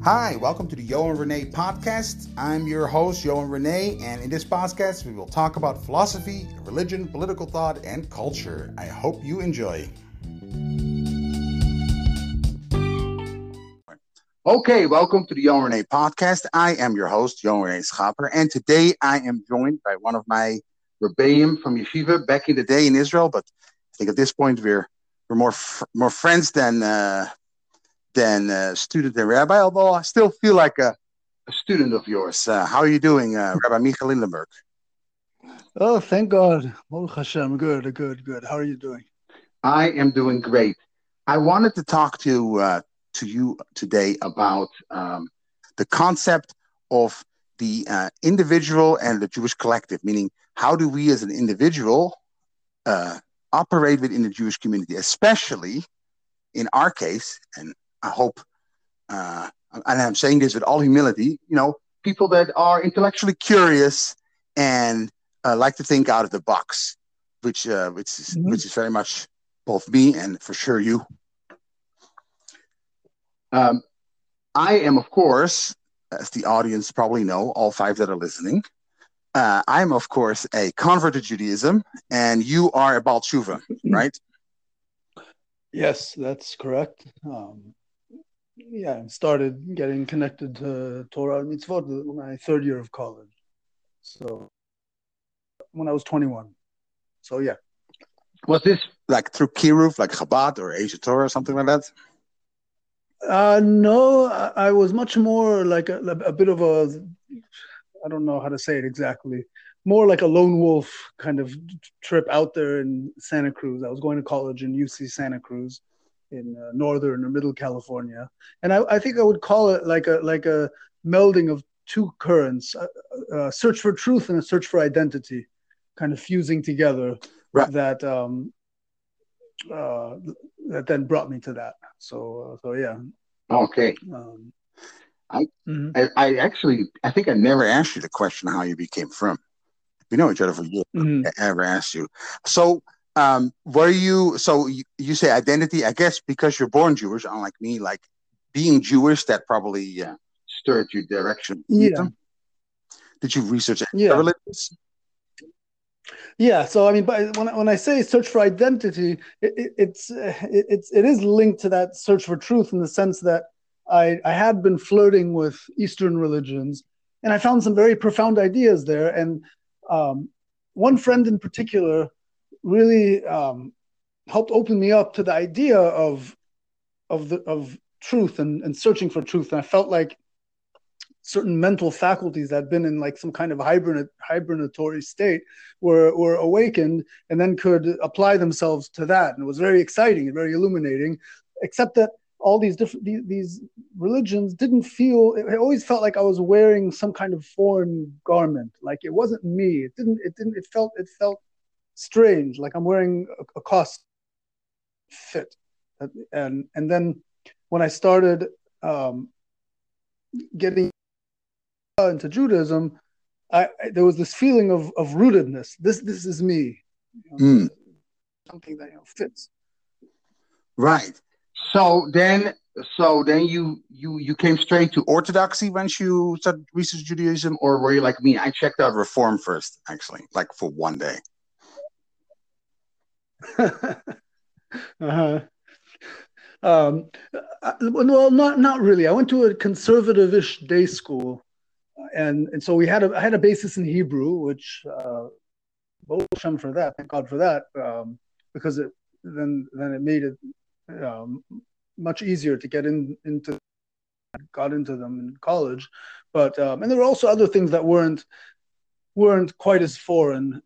Hi, welcome to the Yo and Renee podcast. I'm your host, Yo and Renee, and in this podcast, we will talk about philosophy, religion, political thought, and culture. I hope you enjoy. Okay, welcome to the Yo and Renee podcast. I am your host, Yo and Renee Schaper, and today I am joined by one of my rebbeim from Yeshiva back in the day in Israel, but I think at this point we're more friends than student and rabbi, although I still feel like a student of yours. How are you doing, Rabbi Michael Lindenberg? Oh, thank God. Baruch Hashem. Good. How are you doing? I am doing great. I wanted to talk to you today about the concept of the individual and the Jewish collective, meaning how do we as an individual operate within the Jewish community, especially in our case, and I hope, and I'm saying this with all humility, people that are intellectually curious and like to think out of the box, which is very much both me and for sure you. I am, of course, as the audience probably know, all five that are listening, I am, of course, a convert to Judaism, and you are a Baal Tshuva, right? Yes, that's correct. I started getting connected to Torah and Mitzvot in my third year of college. So when I was 21. So yeah. Was this like through Kiruv, like Chabad or Asia Torah or something like that? No, I was much more like a bit of a, I don't know how to say it exactly, more like a lone wolf kind of trip out there in Santa Cruz. I was going to college in UC Santa Cruz in northern or middle California, and I think I would call it like a melding of two currents: a search for truth and a search for identity, kind of fusing together. Right. That then brought me to that. So yeah. Okay. I think I never asked you the question how you became from. We know each other for years. I never asked you. So. Were you, so you say identity, I guess because you're born Jewish, unlike me, like being Jewish, that probably stirred your direction. Yeah. Did you research religions? Yeah. So, I mean, when I say search for identity, it is linked to that search for truth in the sense that I had been flirting with Eastern religions and I found some very profound ideas there. And one friend in particular really helped open me up to the idea of truth and searching for truth. And I felt like certain mental faculties that had been in like some kind of hibernatory state were awakened and then could apply themselves to that. And it was very exciting and very illuminating, except that all these these religions didn't feel, it always felt like I was wearing some kind of foreign garment. Like it wasn't me. It felt strange, like I'm wearing a costume fit. And then when I started getting into Judaism, there was this feeling of rootedness. This is me. Something that fits. Right. So then you came straight to Orthodoxy once you started researching Judaism, or were you like me? I checked out Reform first, actually, like for one day. Well, not really. I went to a conservative-ish day school, and so I had a basis in Hebrew, which Baruch Hashem for that. Thank God for that, because then it made it much easier to get into them in college. But and there were also other things that weren't quite as foreign.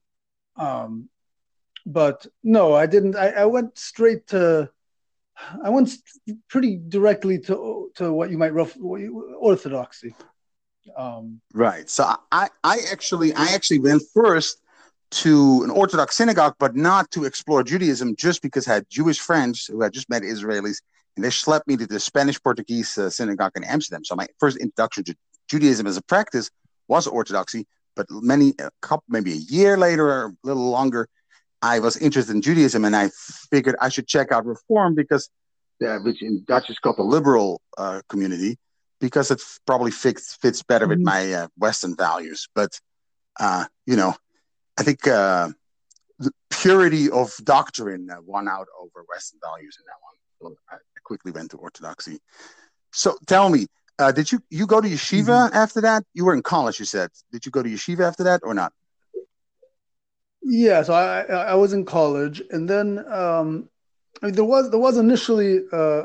But no, I didn't. I went straight to. I went pretty directly to what you might orthodoxy. Right. So I actually went first to an Orthodox synagogue, but not to explore Judaism, just because I had Jewish friends who had just met Israelis, and they schlepped me to the Spanish-Portuguese synagogue in Amsterdam. So my first introduction to Judaism as a practice was Orthodoxy, but maybe a year later or a little longer, I was interested in Judaism, and I figured I should check out Reform because, which in Dutch is called the liberal community, because it probably fits better with my Western values. But you know, I think the purity of doctrine won out over Western values in that one. So I quickly went to Orthodoxy. So tell me, did you go to yeshiva after that? You were in college, you said. Did you go to yeshiva after that or not? Yeah, so I was in college, and then I mean, there was initially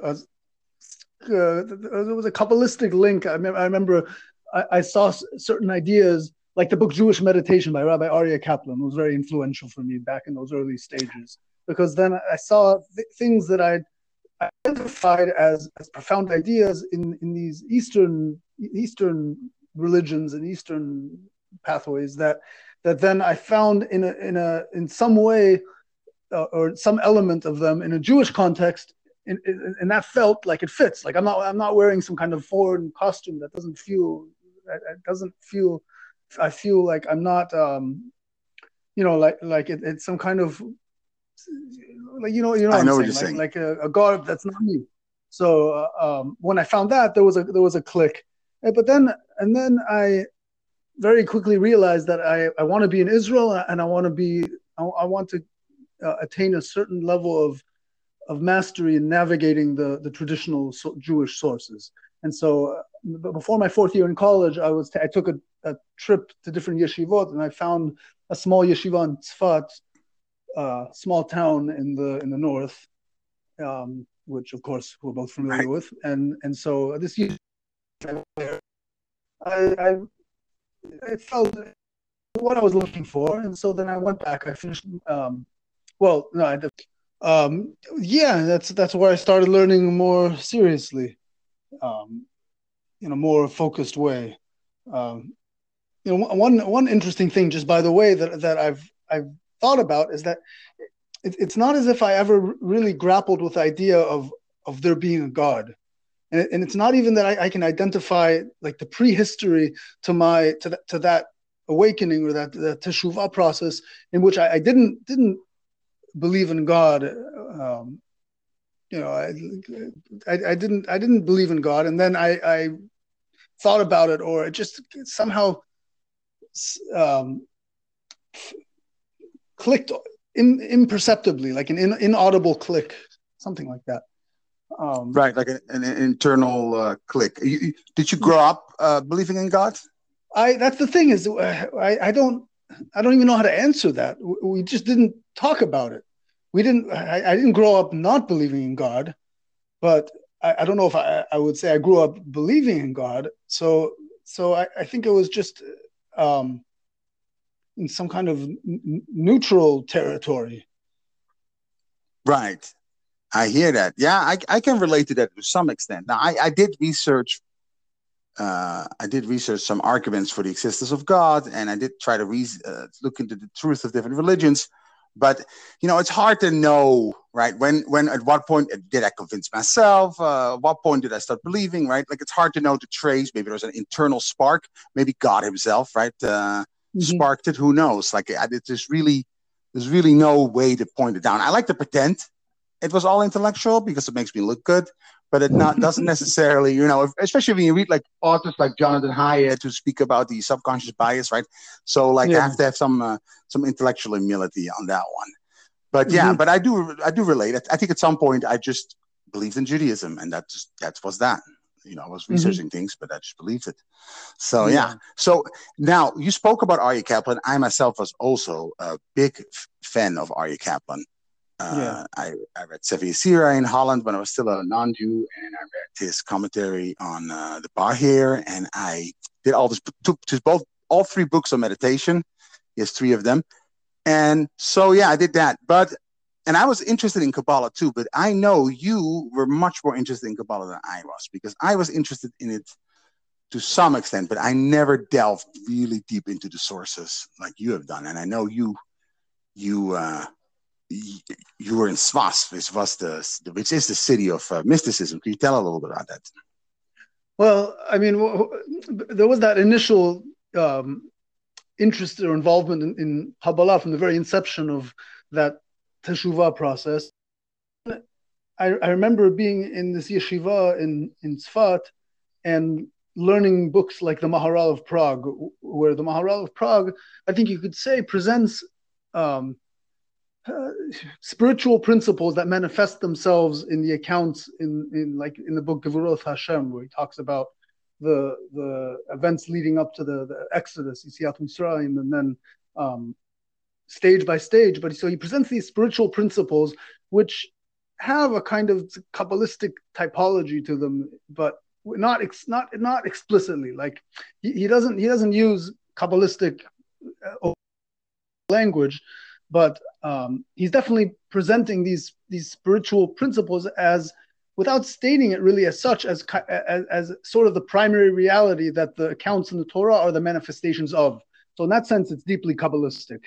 there was a Kabbalistic link. I remember I saw certain ideas, like the book Jewish Meditation by Rabbi Aryeh Kaplan was very influential for me back in those early stages, because then I saw things that I identified as profound ideas in these Eastern religions and Eastern pathways that then I found in some way or some element of them in a Jewish context, and that felt like it fits. Like I'm not wearing some kind of foreign costume that doesn't feel. It doesn't feel. I feel like I'm not. Like it's some kind of. Like what I I'm know what saying. you're saying. Like a garb that's not me. So when I found that, there was a click, but then I very quickly realized that I want to be in Israel, and I want to attain a certain level of mastery in navigating the traditional Jewish sources. And so before my fourth year in college, I took a trip to different yeshivot, and I found a small yeshiva in Tzfat, small town in the north, which of course we're both familiar with. And so this year, I felt what I was looking for, and so then I went back. I finished. Well, no, yeah, that's where I started learning more seriously, in a more focused way. One interesting thing, just by the way, that I've thought about is that it's not as if I ever really grappled with the idea of there being a God, and it's not even that I can identify like the prehistory to that awakening or that teshuvah process in which I didn't believe in God. I didn't believe in God, and then I thought about it, or it just somehow clicked imperceptibly, like an inaudible click, something like that. Right, like an internal click. Did you grow up believing in God? That's the thing is, I don't even know how to answer that. We just didn't talk about it. I didn't grow up not believing in God, but I don't know if I would say I grew up believing in God. So I think it was just in some kind of neutral territory. Right. I hear that. Yeah, I can relate to that to some extent. Now, I did research. I did research some arguments for the existence of God, and I did try to look into the truth of different religions. But it's hard to know, right? When at what point did I convince myself? What point did I start believing? Right? Like it's hard to know to trace. Maybe there's an internal spark. Maybe God Himself, right, sparked it. Who knows? Like there's really no way to point it down. I like to pretend it was all intellectual because it makes me look good, but it doesn't necessarily, especially when you read like authors like Jonathan Haidt who speak about the subconscious bias, right? So like I have to have some intellectual humility on that one. But yeah, but I do relate. I think at some point I just believed in Judaism, and that was that. I was researching things, but I just believed it. So yeah. So now you spoke about Aryeh Kaplan. I myself was also a big fan of Aryeh Kaplan. I read Sefer Yetzirah in Holland when I was still a non-Jew, and I read his commentary on the Bahir, and I did all all three books on meditation. He has three of them, and so yeah, I did that. And I was interested in Kabbalah too, but I know you were much more interested in Kabbalah than I was, because I was interested in it to some extent, but I never delved really deep into the sources like you have done. And I know you were in Svas, which is the city of mysticism. Can you tell a little bit about that? Well, I mean, there was that initial interest or involvement in Kabbalah from the very inception of that teshuvah process. I remember being in this yeshiva in Tzfat, and learning books like the Maharal of Prague, where the Maharal of Prague, I think you could say, presents um, spiritual principles that manifest themselves in the accounts in the book Gevurot Hashem, where he talks about the events leading up to the Exodus, Yetziat Mitzrayim, and then stage by stage. But so he presents these spiritual principles which have a kind of Kabbalistic typology to them, but not explicitly. Like he doesn't use Kabbalistic language, but he's definitely presenting these spiritual principles as, without stating it really as such, as sort of the primary reality that the accounts in the Torah are the manifestations of. So in that sense, it's deeply Kabbalistic,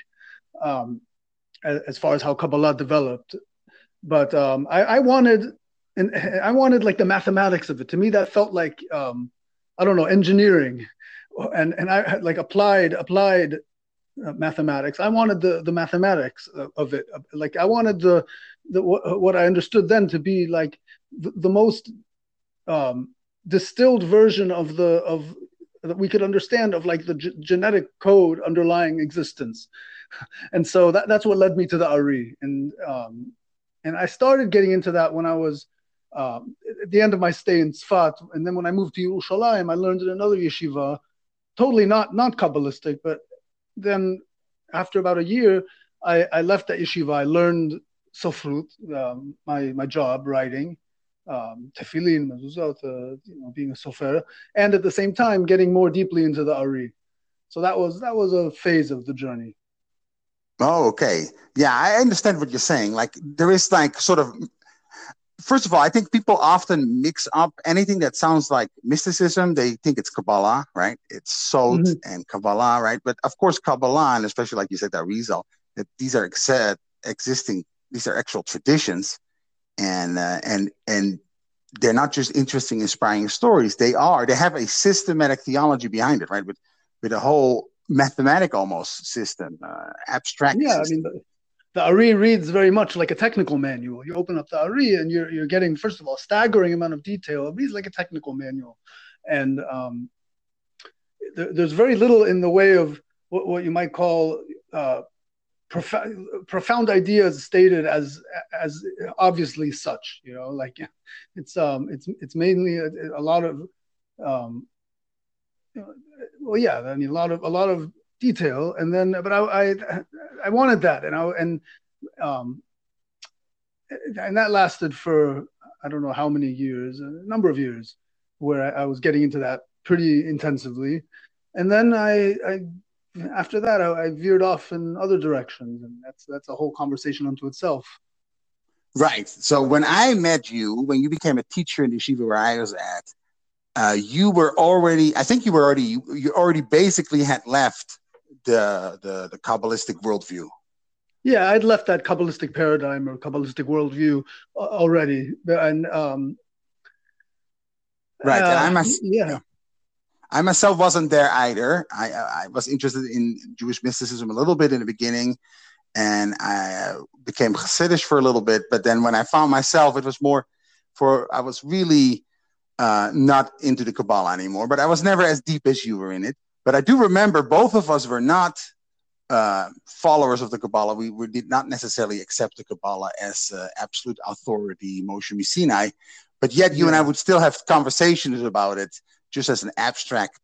as far as how Kabbalah developed. But I wanted like the mathematics of it. To me, that felt like I don't know, engineering, and I like applied mathematics. I wanted the mathematics of it. Like I wanted the what I understood then to be like the most distilled version of that we could understand of like the genetic code underlying existence. And so that's what led me to the Ari. And I started getting into that when I was at the end of my stay in Tzfat. And then when I moved to Yerushalayim, I learned in another yeshiva, totally not Kabbalistic, but then after about a year, I left that yeshiva. I learned Sofrut, my job, writing, tefillin, mezuzot, being a sofer, and at the same time getting more deeply into the Ari. So that was a phase of the journey. Oh, okay. Yeah, I understand what you're saying. Like there is like sort of, first of all, I think people often mix up anything that sounds like mysticism. They think it's Kabbalah, right? It's Sod and Kabbalah, right? But of course, Kabbalah, and especially like you said, that Arizal, that these are these are actual traditions, and they're not just interesting, inspiring stories. They have a systematic theology behind it, right? With a whole mathematic almost system, abstract. Yeah, system. I mean, the Ari reads very much like a technical manual. You open up the Ari and you're getting, first of all, a staggering amount of detail. It reads like a technical manual, and there's very little in the way of what you might call profound ideas stated as obviously such. Like it's mainly a lot of well, yeah, I mean a lot of detail, and then but I wanted that, and that lasted for I don't know how many years, a number of years, where I was getting into that pretty intensively, and then after that I veered off in other directions, and that's a whole conversation unto itself. Right. So when I met you, when you became a teacher in the yeshiva where I was at, you already basically had left the Kabbalistic worldview. Yeah, I'd left that Kabbalistic paradigm or Kabbalistic worldview already, and right. I myself wasn't there either. I was interested in Jewish mysticism a little bit in the beginning, and I became Hasidish for a little bit. But then when I found myself, it was more I was really not into the Kabbalah anymore. But I was never as deep as you were in it. But I do remember both of us were not followers of the Kabbalah. We did not necessarily accept the Kabbalah as absolute authority, Moshe Sinai. But yet you and I would still have conversations about it, just as an abstract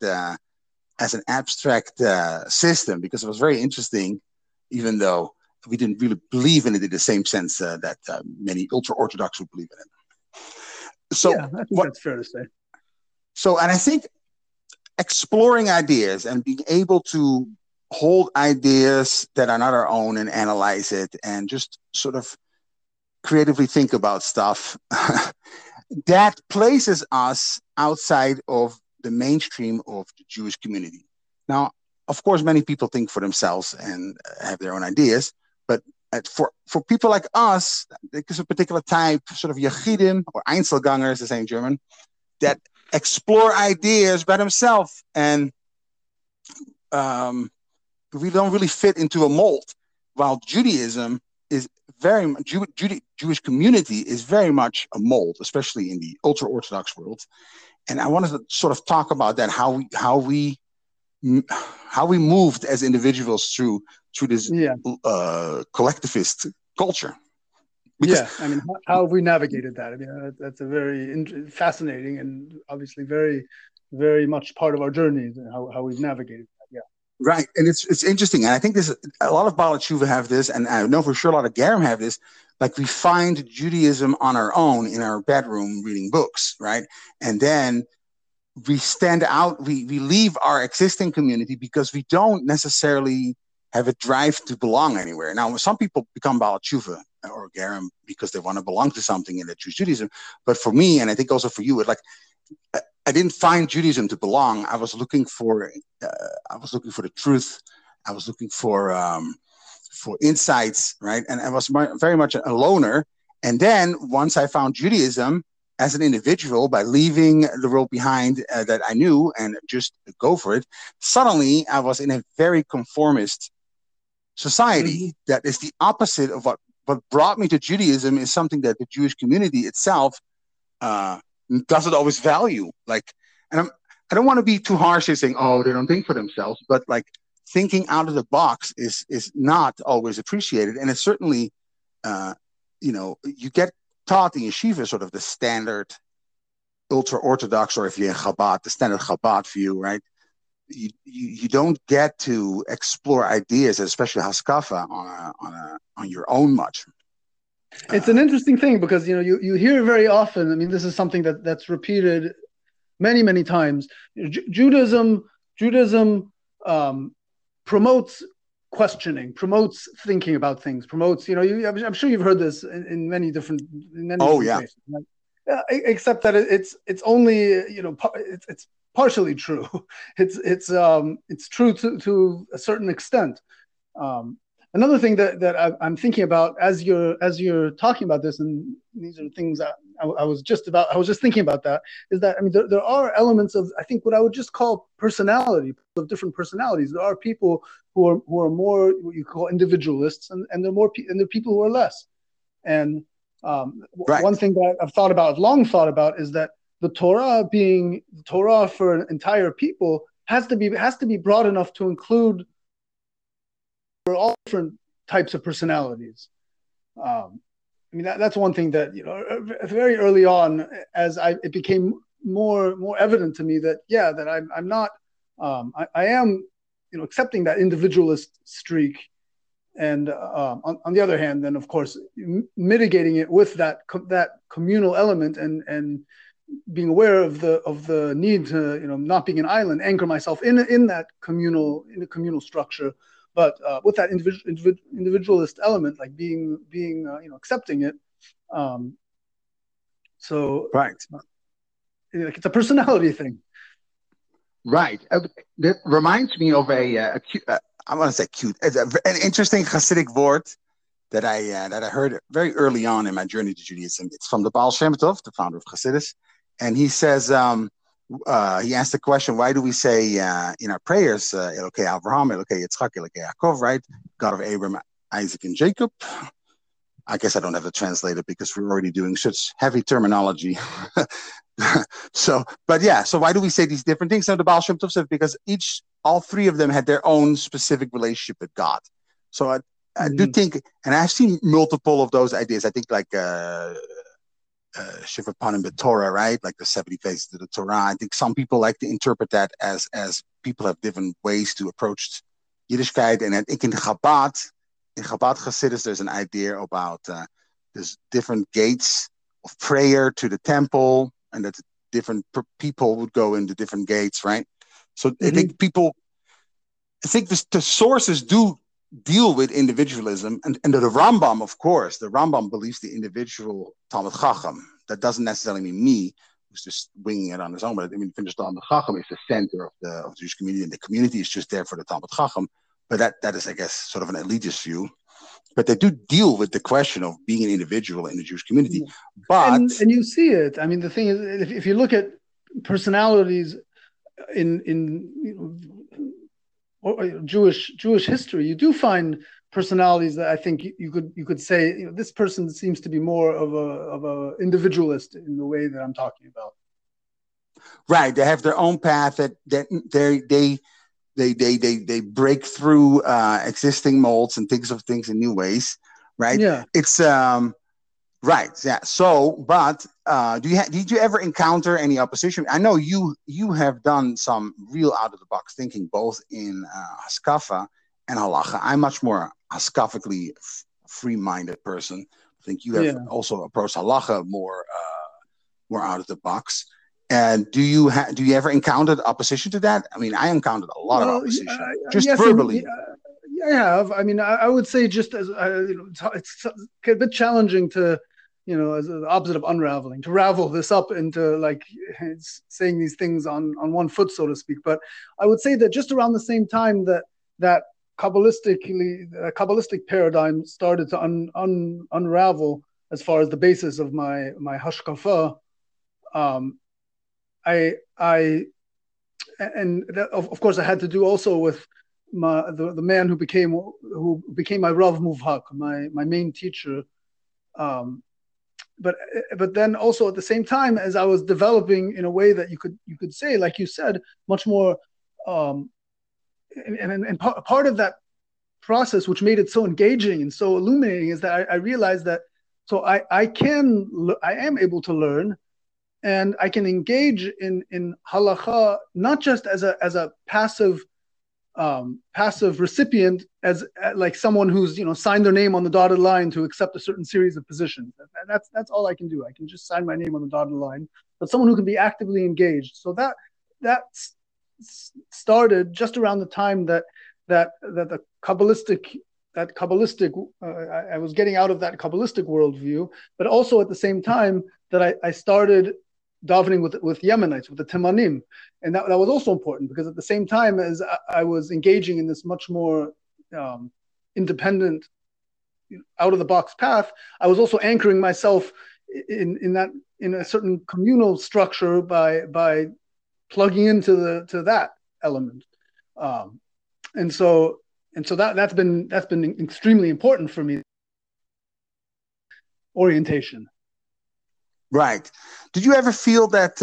system, because it was very interesting, even though we didn't really believe in it in the same sense that many ultra-Orthodox would believe in it. So yeah, I think that's fair to say. So, and I think exploring ideas and being able to hold ideas that are not our own and analyze it and just sort of creatively think about stuff, that places us outside of the mainstream of the Jewish community. Now, of course, many people think for themselves and have their own ideas, but for people like us, there's a particular type, sort of Yachidim or Einzelgangers, they say in German, that explore ideas by themselves, and we don't really fit into a mold. While Judaism is very much, Jewish community is very much a mold, especially in the ultra-Orthodox world. and I wanted to sort of talk about that, how we moved as individuals through this collectivist culture. Because, I mean, how have we navigated that? I mean, that's a very fascinating and obviously very, very much part of our journey, how we've navigated that. Yeah. Right, and it's interesting, and I think there's a lot of Baalei Teshuva have this, and I know for sure a lot of Gerim have this. Like, we find Judaism on our own in our bedroom reading books, right? And then we stand out, we leave our existing community because we don't necessarily have a drive to belong anywhere. Now, some people become Baalei Teshuva or Gerim because they want to belong to something in the Jewish Judaism. But for me, and I think also for you, I didn't find Judaism to belong. I was looking for the truth. I was looking for insights, right? And I was very much a loner. And then once I found Judaism as an individual, by leaving the world behind that I knew and just go for it, suddenly I was in a very conformist society that is the opposite of what brought me to Judaism. Is something that the Jewish community itself doesn't always value. Like, and I don't want to be too harsh in saying, oh, they don't think for themselves, but like, thinking out of the box is not always appreciated. And it's certainly, you get taught in yeshiva sort of the standard ultra-Orthodox, or if you're in Chabad, the standard Chabad view, right? You don't get to explore ideas, especially Haskafa, on your own much. It's an interesting thing because you hear very often. I mean, this is something that's repeated many times. Judaism promotes questioning, promotes thinking about things, promotes. I'm sure you've heard this in many different places. Right? Except that it's only it's partially true. It's true to a certain extent. Another thing that I'm thinking about as you're talking about this, and these are things that I was just thinking about that, is that, I mean, there are elements of, I think, what I would just call personality, of different personalities. There are people who are more what you call individualists, and there are people who are less. And one thing that I've long thought about is that the Torah, being the Torah for an entire people, has to be broad enough to include for all different types of personalities. I mean, that's one thing that, very early on, as it became more evident to me that I'm not, I am, accepting that individualist streak, and on the other hand, then of course mitigating it with that communal element, and being aware of the need to, not being an island, anchor myself in that communal structure. But with that individualist element, like being accepting it, so right, it's a personality thing. Right. That reminds me of I want to say cute, an interesting Hasidic word that I heard very early on in my journey to Judaism. It's from the Baal Shem Tov, the founder of Hasidus, and he says. He asked the question, why do we say in our prayers, Elokei Abraham, Elokei Yitzchak, Elokei Yaakov, right? God of Abraham, Isaac, and Jacob. I guess I don't have to translate it because we're already doing such heavy terminology. So why do we say these different things? So the Baal Shem Tov said, because all three of them had their own specific relationship with God. So I do think, and I've seen multiple of those ideas. I think like Shifra Panim Torah, right? Like the 70 faces of the Torah. I think some people like to interpret that as people have different ways to approach Yiddishkeit. And I think in Chabad Hasidus, there's an idea about there's different gates of prayer to the temple, and that different people would go into different gates, right? So I think the sources do deal with individualism, and the Rambam, of course, the Rambam believes the individual Talmid Chacham. That doesn't necessarily mean me, who's just winging it on his own, but I mean, the Talmid Chacham is the center of the Jewish community, and the community is just there for the Talmid Chacham. But that is, I guess, sort of an elitist view. But they do deal with the question of being an individual in the Jewish community. But and you see it. I mean, the thing is, if you look at personalities in Jewish history, you do find personalities that I think you could say, this person seems to be more of a individualist in the way that I'm talking about. Right. They have their own path that they break through existing molds and think of things in new ways. Right. Yeah. It's right. Yeah. So, but did you ever encounter any opposition? I know you have done some real out of the box thinking, both in Haskafa and Halacha. I'm much more Haskafically free minded person. I think you have Yeah. also approached Halacha more out of the box. And do you ever encountered opposition to that? I mean, I encountered a lot of Well, opposition, just yes, verbally. I have. I mean, I would say just as it's a bit challenging to, as the opposite of unraveling, to ravel this up into like saying these things on one foot, so to speak. But I would say that just around the same time that Kabbalistic paradigm started to unravel as far as the basis of my hashkafa, I and that, of course, I had to do also with the man who became my Rav Muvhak, my main teacher. But then also at the same time, as I was developing in a way that you could say, like you said, much more, and part of that process, which made it so engaging and so illuminating, is that I realized that I am able to learn. And I can engage in halacha not just as a passive recipient, as like someone who's signed their name on the dotted line to accept a certain series of positions. That's all I can do. I can just sign my name on the dotted line. But someone who can be actively engaged. So that started just around the time that the Kabbalistic. I was getting out of that Kabbalistic worldview, but also at the same time that I started davening with Yemenites, with the Temanim. And that was also important, because at the same time as I was engaging in this much more independent, out of the box path, I was also anchoring myself in a certain communal structure by plugging into that element. And so that's been extremely important for me. Orientation. Right. Did you ever feel that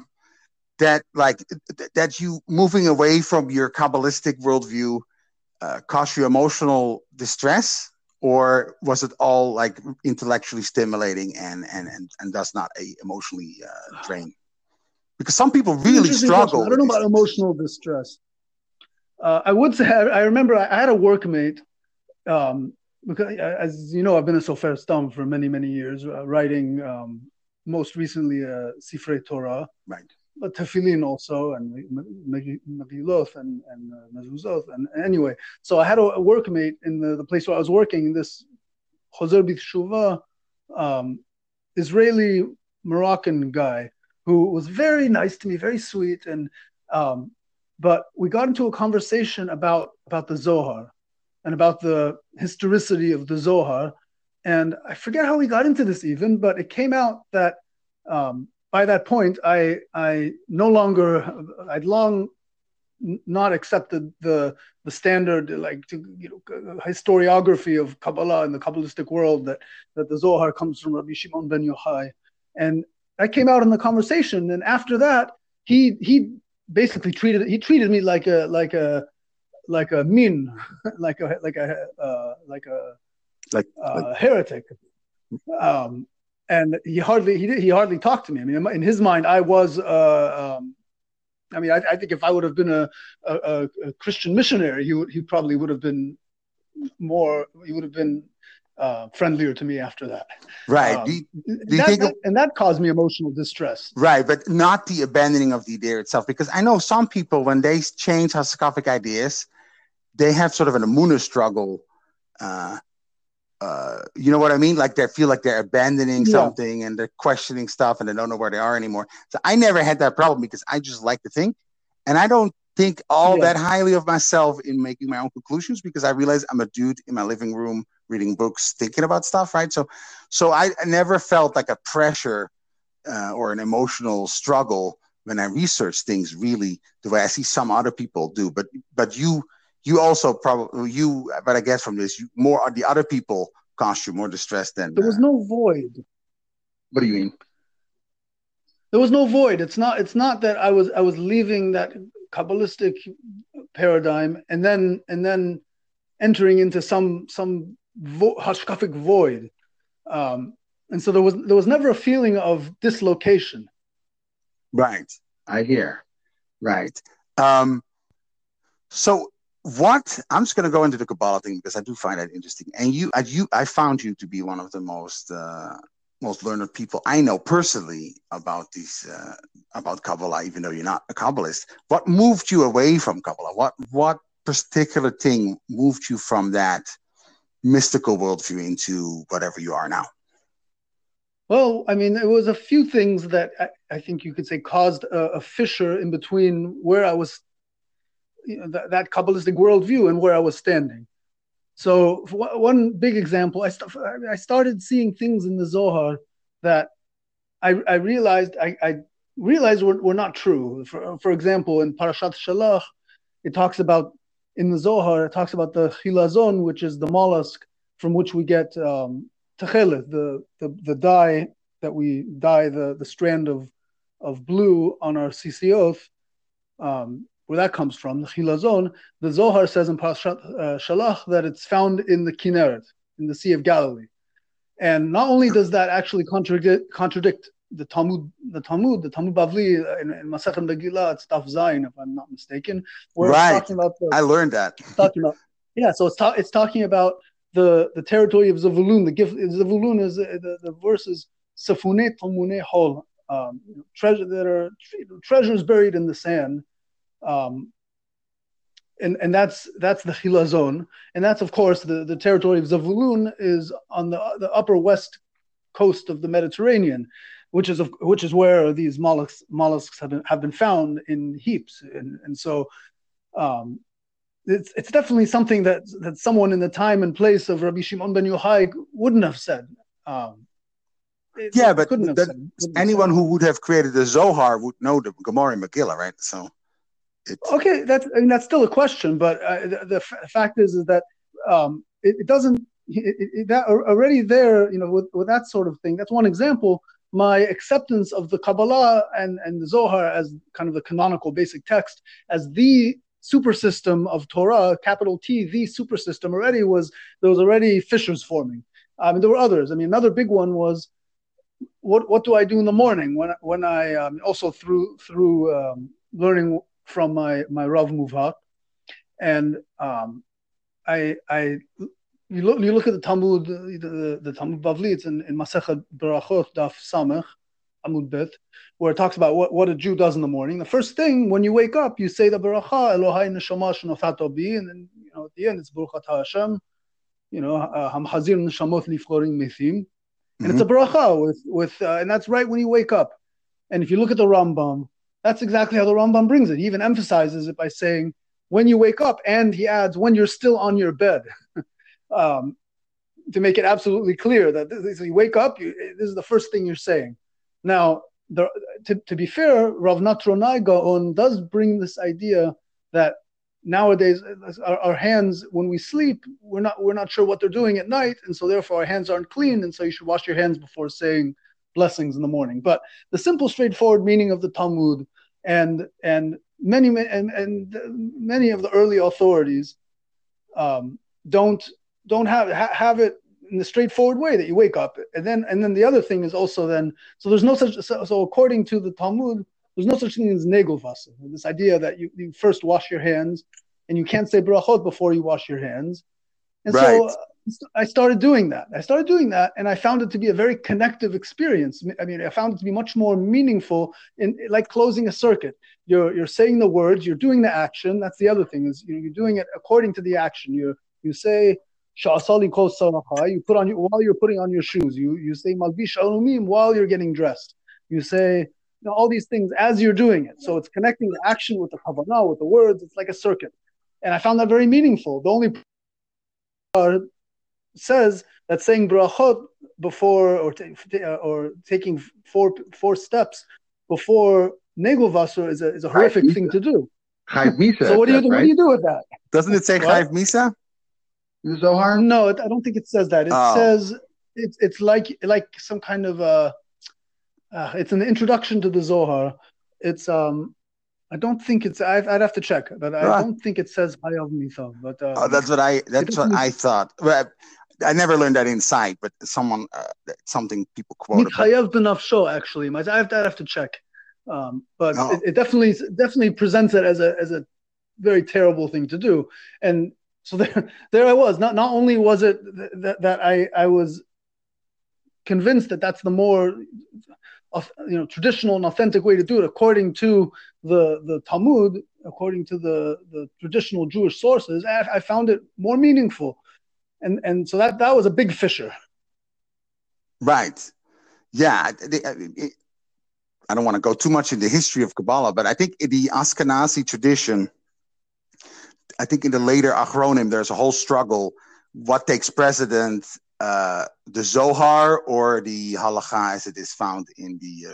that you moving away from your Kabbalistic worldview caused you emotional distress, or was it all like intellectually stimulating and thus not emotionally draining? Because some people really struggle. I don't know about emotional distress. I would say I remember I had a workmate. Because, as you know, I've been a Sofer Stam for many, many years, writing most recently Sifrei Torah, right? But Tefillin also, and Megillot and Mezuzot. And anyway, so I had a workmate in the place where I was working, this Chozer B'Teshuvah, Israeli Moroccan guy who was very nice to me, very sweet, and but we got into a conversation about the Zohar and about the historicity of the Zohar. And I forget how we got into this even, but it came out that by that point, I'd long not accepted the standard, like historiography of Kabbalah in the Kabbalistic world, that the Zohar comes from Rabbi Shimon ben Yochai. And that came out in the conversation. And after that, he basically treated me like a min, like a heretic, and he hardly talked to me. I mean, in his mind, I was. I think if I would have been a Christian missionary, he probably would have been more. He would have been friendlier to me after that. Right. And that caused me emotional distress. Right, but not the abandoning of the idea itself, because I know some people, when they change Haskafic ideas, they have sort of an emunah struggle. You know what I mean? Like they feel like they're abandoning something and they're questioning stuff and they don't know where they are anymore. So I never had that problem, because I just like to think, and I don't think all that highly of myself in making my own conclusions, because I realize I'm a dude in my living room reading books, thinking about stuff, right? So I never felt like a pressure or an emotional struggle when I research things, really the way I see some other people do. But you also probably but I guess from this, more the other people caused you more distress than there was no void. What do you mean? There was no void. It's not that I was leaving that Kabbalistic paradigm and then entering into some hashkafic void. And so there was never a feeling of dislocation. Right. I hear. Right. So what I'm just going to go into the Kabbalah thing because I do find that interesting. And I found you to be one of the most learned people I know personally about about Kabbalah, even though you're not a Kabbalist. What moved you away from Kabbalah? What particular thing moved you from that mystical worldview into whatever you are now? Well, I mean, it was a few things that I think you could say caused a fissure in between where I was, that Kabbalistic worldview and where I was standing. So one big example, I started seeing things in the Zohar that I realized were not true. For example, in Parashat Shalach, it talks about, in the Zohar, it talks about the chilazon, which is the mollusk from which we get techelet, the dye that we dye the strand of blue on our sisiot, where that comes from, the chilazon. The Zohar says in Parashat Shalach that it's found in the Kinneret, in the Sea of Galilee. And not only does that actually contradict the Talmud Bavli in Masechet Megillah, it's Daf Zayin, if I'm not mistaken, where right. It's talking about I learned that. So it's talking about the territory of Zavulun. The gift Zavulun is the verse is Safune Talmune Hol, treasures buried in the sand, and that's the Chilazon, and that's of course the territory of Zavulun is on the upper west coast of the Mediterranean, which is where these mollusks have been found in heaps, and so it's definitely something that someone in the time and place of Rabbi Shimon ben Yochai wouldn't have said. But anyone who would have created the Zohar would know the Gemara and Megillah, right? So, okay, that's still a question, but the fact is that it doesn't. That already there, with that sort of thing. That's one example. My acceptance of the Kabbalah and the Zohar as kind of the canonical basic text, as the super system of Torah, capital T, the super system, there was already fissures forming. There were others. Another big one was, what do I do in the morning when I also through learning from my Rav Muvhak, and you look at the Talmud, the Talmud Bavli, it's in Masechet Berachot Daf Samech Amud Bet, where it talks about what a Jew does in the morning. The first thing when you wake up, you say the Beracha Elohai Neshama Shenochato Bi, and then at the end it's Baruch Atah Hashem, Hamchazir Neshamot Lifchorim Methim, and it's a Beracha with and that's right when you wake up. And if you look at the Rambam, that's exactly how the Rambam brings it. He even emphasizes it by saying when you wake up, and he adds when you're still on your bed. To make it absolutely clear that you wake up, this is the first thing you're saying. Now, to be fair, Rav Natronai Gaon does bring this idea that nowadays our hands, when we sleep, we're not sure what they're doing at night, and so therefore our hands aren't clean, and so you should wash your hands before saying blessings in the morning. But the simple, straightforward meaning of the Talmud and many of the early authorities don't have it in the straightforward way that you wake up, and then the other thing is also so there's no such, so according to the Talmud, there's no such thing as negel-wasser, this idea that you first wash your hands and you can't say brachot before you wash your hands, and right. So I started doing that, and I found it to be a very connective experience. I found it to be much more meaningful, like closing a circuit. You're saying the words, you're doing the action. That's the other thing, is you're doing it according to the action. You say you put on while you're putting on your shoes. You say Malbish Alumim while you're getting dressed. You say all these things as you're doing it. So it's connecting the action with the kavanah, with the words. It's like a circuit, and I found that very meaningful. The only says that saying brachot before or taking four steps before negel-wasser is a horrific thing to do. Chayv Misa. So what do you do with that? Doesn't it say Chayv Misa? Zohar? No, I don't think it says that. It says it's like some kind of It's an introduction to the Zohar. It's I don't think it's. I'd have to check, but I Ah, don't think it says Hayav Mithav. But oh, it that's what definitely I thought. Well, I never learned that inside, but something people quoted. But Mitchayev benafsho. Actually, I'd have to check. But no, it definitely presents it as a very terrible thing to do. And so there I was. Not only was it that I was convinced that that's the more traditional and authentic way to do it according to the Talmud, according to the traditional Jewish sources. I found it more meaningful, and so that was a big fissure. right. Yeah. I don't want to go too much into the history of Kabbalah, but I think in the Ashkenazi tradition, I think in the later Achronim, there's a whole struggle. What takes precedence, the Zohar or the Halacha as it is found in the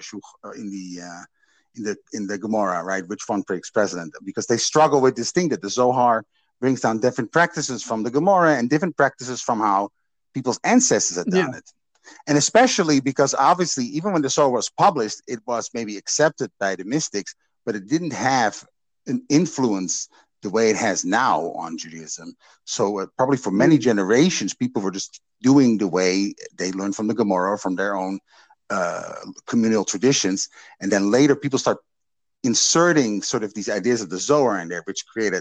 in the Gemara, right? Which one takes precedent? Because they struggle with this thing that the Zohar brings down different practices from the Gemara and different practices from how people's ancestors had done it. And especially because obviously, even when the Zohar was published, it was maybe accepted by the mystics, but it didn't have an influence the way it has now on Judaism. So probably for many generations, people were just doing the way they learned from the Gemara, from their own communal traditions. And then later people start inserting sort of these ideas of the Zohar in there, which created...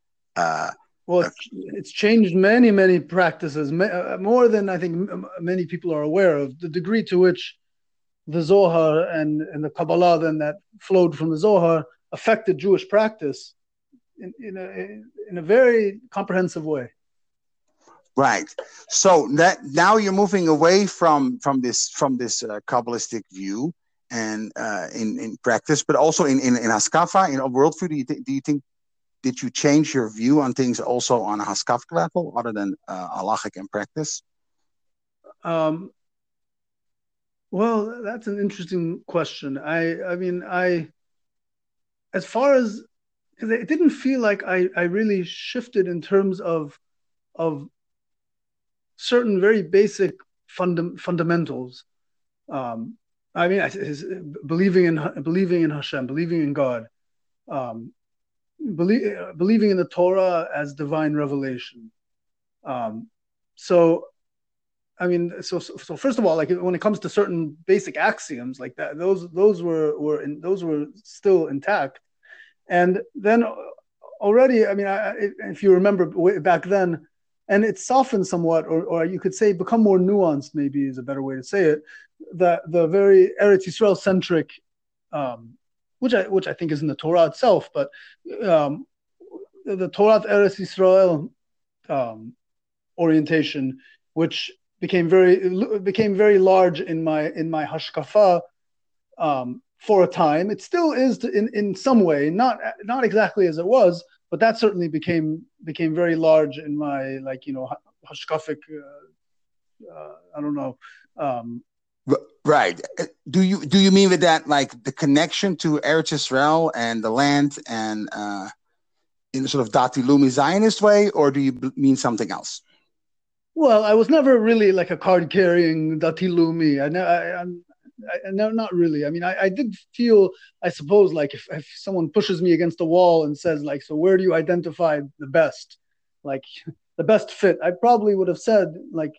it's changed many practices, more than I think many people are aware of. The degree to which the Zohar and the Kabbalah then that flowed from the Zohar affected Jewish practice in a very comprehensive way. Right. So that now you're moving away from this Kabbalistic view and in practice, but also in Haskafa, in a worldview. Do you think did you change your view on things also on a Haskafic level, other than halachic and practice? Well, that's an interesting question. I mean, as far as, because it didn't feel like I really shifted in terms of certain very basic fundamentals. I mean, believing in Hashem, believing in God, believing in the Torah as divine revelation. So, I mean, so first of all, like when it comes to certain basic axioms like that, those were still intact. And then already, I mean, if you remember back then, and it's softened somewhat, or you could say become more nuanced, maybe is a better way to say it, the very Eretz Yisrael centric, which I think is in the Torah itself, but the Torah Eretz Yisrael orientation, which became very large in my hashkafa for a time. It still is in some way, not exactly as it was, but that certainly became very large in my, like, hashkafic. I don't know. Right. Do you mean with that like the connection to Eretz Yisrael and the land and in a sort of Dati Lumi Zionist way, or do you mean something else? Well, I was never really like a card-carrying Dati Lumi. No, not really. I mean, I did feel, I suppose, like if someone pushes me against the wall and says, like, so where do you identify the best, like the best fit? I probably would have said, like,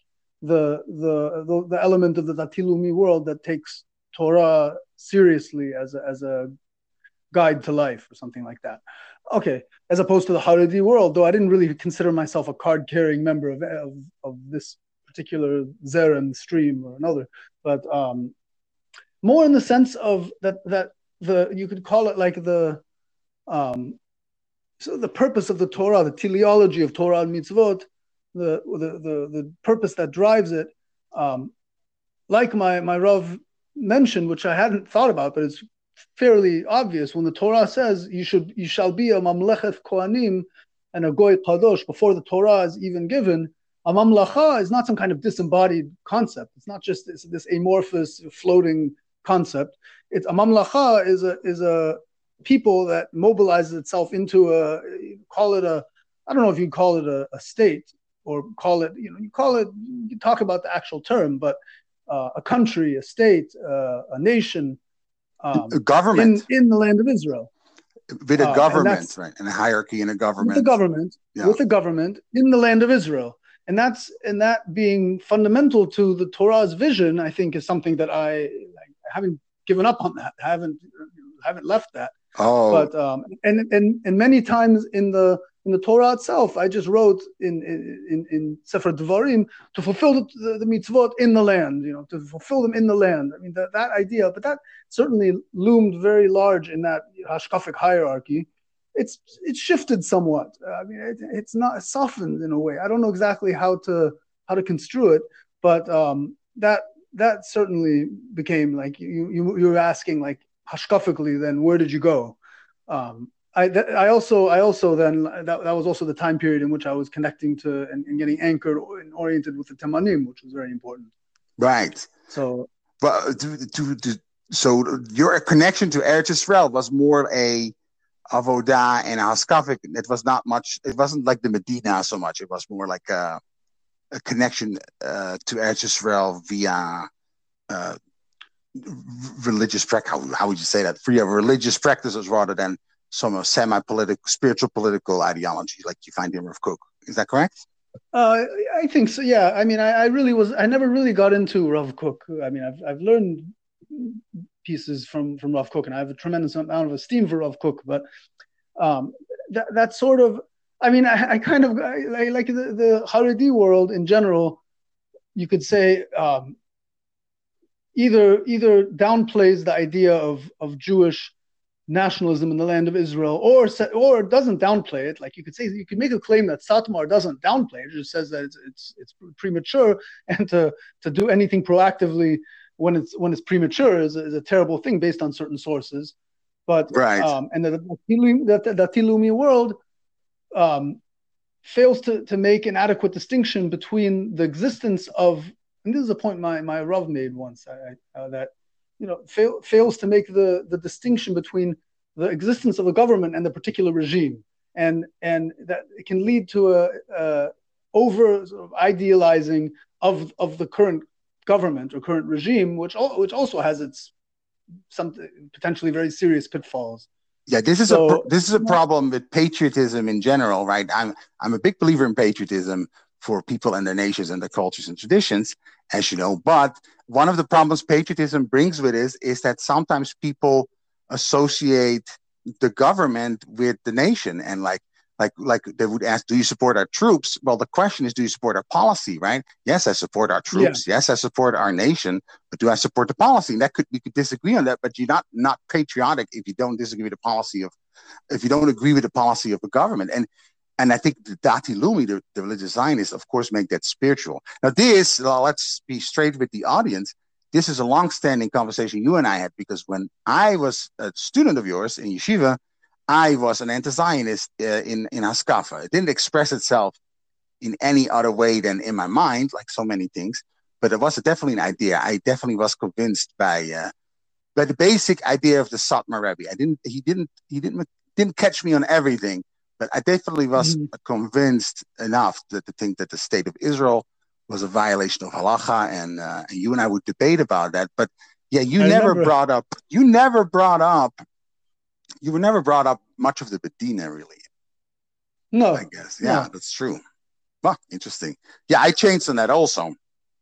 the element of the Dati Lumi world that takes Torah seriously as a guide to life or something like that. Okay, as opposed to the Haredi world, though I didn't really consider myself a card-carrying member of this particular Zerem stream or another, but more in the sense of that you could call it like the purpose of the Torah, the teleology of Torah and mitzvot, the purpose that drives it, like my Rav mentioned, which I hadn't thought about, but it's fairly obvious. When the Torah says you shall be a mamlechet kohanim and a goy kadosh before the Torah is even given, a mamlacha is not some kind of disembodied concept. It's not just this amorphous floating concept. It's a mamlacha is a people that mobilizes itself into I don't know if you call it a state or call it, you talk about the actual term, but a country, a state, a nation, A government. in the land of Israel. With a government, and right? And a hierarchy in a government. With the government in the land of Israel. And that being fundamental to the Torah's vision, I think, is something that I haven't given up on that. I haven't left that. Oh. But and many times in the Torah itself, I just wrote in Sefer Devarim to fulfill the mitzvot in the land, to fulfill them in the land. I mean, that idea, but that certainly loomed very large in that hashkafic hierarchy. It's shifted somewhat. I mean, it's not softened in a way. I don't know exactly how to construe it, but that certainly became, like you were asking, like, hashkafically, then where did you go? I also then that was also the time period in which I was connecting to and getting anchored and oriented with the Temanim, which was very important. Right. So, but so your connection to Eretz Yisrael was more a avodah and haskafic. It was not much. It wasn't like the Medina so much. It was more like a connection to Eretz Yisrael via religious practice. How would you say that? Via religious practices rather than some semi-political, spiritual, political ideology like you find in Rav Kook. Is that correct? I think so. Yeah. I mean, I never really got into Rav Kook. I mean, I've learned pieces from Rav Kook, and I have a tremendous amount of esteem for Rav Kook. But that sort of, I mean, I kind of like the Haredi world in general. You could say either downplays the idea of Jewish nationalism in the land of Israel, or doesn't downplay it. Like, you could make a claim that Satmar doesn't downplay it. It just says that it's premature, and to do anything proactively when it's premature is a terrible thing based on certain sources. But right. And the Tilumi world fails to make an adequate distinction between the existence of, and this is a point my Rav made once, that fails to make the distinction between the existence of a government and the particular regime, and that it can lead to a over sort of idealizing of the current government or current regime, which also has its some potentially very serious pitfalls. Yeah, this is a problem with patriotism in general, right? I'm a big believer in patriotism for people and their nations and their cultures and traditions, as you know. But one of the problems patriotism brings with it is that sometimes people associate the government with the nation, and like they would ask, do you support our troops? Well, the question is, do you support our policy, right? Yes, I support our troops. Yeah. Yes, I support our nation, but do I support the policy? And we could disagree on that, but you're not patriotic if you don't disagree with the policy if you don't agree with the policy of the government. And I think the Dati Leumi, the religious Zionists, of course, make that spiritual. Now, let's be straight with the audience. This is a long-standing conversation you and I had, because when I was a student of yours in yeshiva, I was an anti-Zionist in Haskafa. It didn't express itself in any other way than in my mind, like so many things, but it was definitely an idea. I definitely was convinced by the basic idea of the Satmar Rebbe. He didn't catch me on everything, but I definitely was convinced enough to think that the state of Israel was a violation of halacha, and you and I would debate about that. But yeah, you were never brought up much of the Medina, really. No, I guess. Yeah, no. That's true. Well, interesting. Yeah, I changed on that also.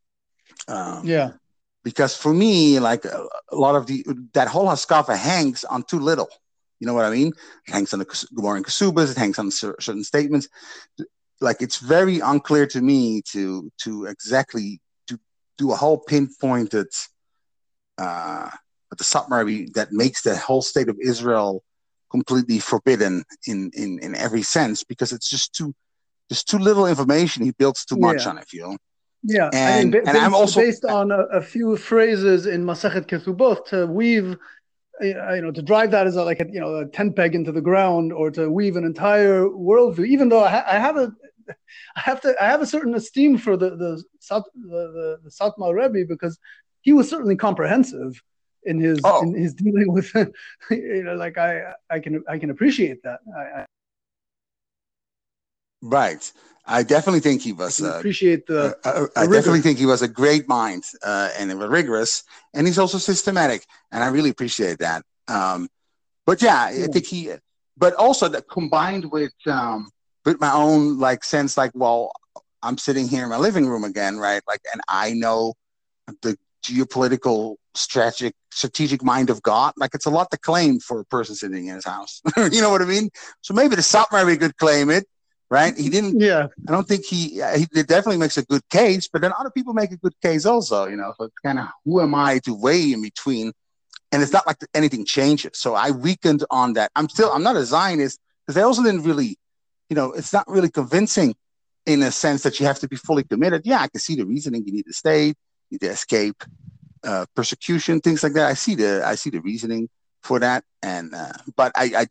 Because for me, like a lot of that whole Haskafa hangs on too little. You know what I mean? It hangs on the Gemara and Kesubas. It hangs on certain statements. Like, it's very unclear to me to exactly do a whole pinpointed the Satmar that makes the whole state of Israel completely forbidden in every sense, because it's just too little information. He builds too much on it, you know. Yeah, and I'm also based on a few phrases in Masechet Ketubot to weave, to drive that as a tent peg into the ground, or to weave an entire worldview. Even though I have a certain esteem for the Satmar Rebbe, because he was certainly comprehensive in his dealing with, I can appreciate that. Right. I definitely think he I was. can appreciate the I definitely rigor. think he was a great mind and rigorous, and he's also systematic, and I really appreciate that. But yeah, I Yeah. think he. But also that combined with my own like sense, like, well, I'm sitting here in my living room again, right? Like, and I know the geopolitical strategic mind of God. Like, it's a lot to claim for a person sitting in his house. You know what I mean? So maybe the Satmar could claim it, right? He didn't. Yeah. I don't think he definitely makes a good case, but then other people make a good case also. You know, so it's kind of who am I to weigh in between? And it's not like anything changes. So I weakened on that. I'm not a Zionist because they also didn't really, it's not really convincing in a sense that you have to be fully committed. Yeah, I can see the reasoning. You need to stay, you need to escape persecution, things like that. I see the reasoning for that, and but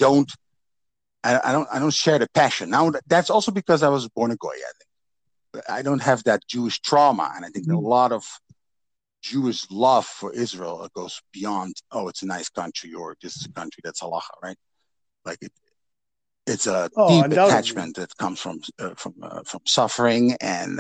I don't share the passion. Now that's also because I was born a goy. I think I don't have that Jewish trauma, and I think a lot of Jewish love for Israel goes beyond, oh, it's a nice country, or this is a country that's halacha, right? Like it's a Oh, deep undoubtedly. attachment that comes from suffering